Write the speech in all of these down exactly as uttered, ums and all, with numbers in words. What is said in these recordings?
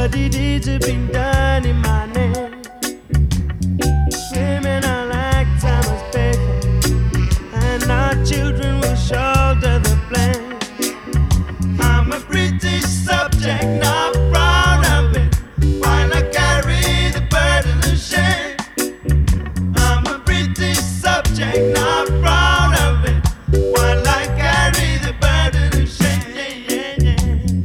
Bloody deeds have been done in my name. Criminal acts I must pay for, and our children will shoulder the blame. I'm a British subject, not proud of it, while I carry the burden of shame. I'm a British subject, not proud of it, while I carry the burden of shame. Yeah, yeah, yeah.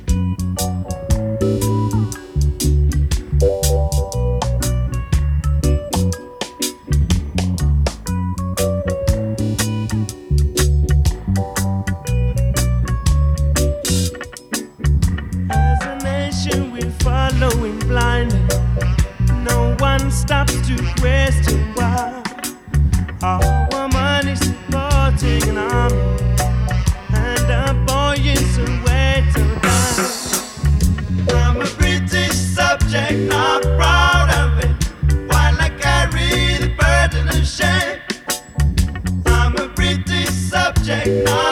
As a nation we're following blindly. No one stops to question why. Our money supporting an army and a boy in Soweto dying. I'm a British subject, not proud of it, while I carry the burden of shame. I'm a British subject, not